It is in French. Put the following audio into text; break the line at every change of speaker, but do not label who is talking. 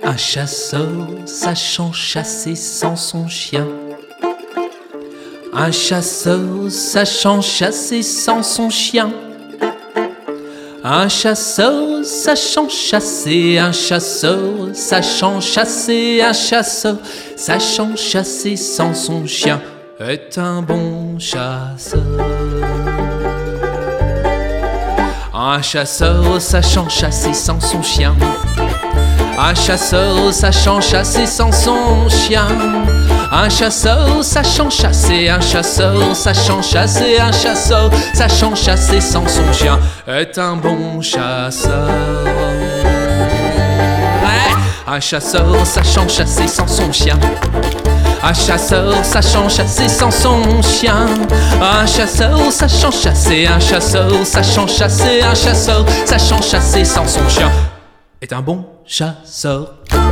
Un chasseur sachant chasser sans son chien. Un chasseur sachant chasser sans son chien. Un chasseur sachant chasser, un chasseur sachant chasser, un chasseur sachant chasser sans son chien est un bon chasseur. Un chasseur sachant chasser sans son chien. Un chasseur sachant chasser sans son chien. Un chasseur sachant chasser, un chasseur sachant chasser, un chasseur sachant chasser sans son chien est un bon chasseur. Un chasseur sachant chasser sans son chien. Un chasseur sachant chasser sans son chien. Un chasseur sachant chasser, un chasseur sachant chasser, un chasseur sachant chasser sans son chien est un bon chasseur.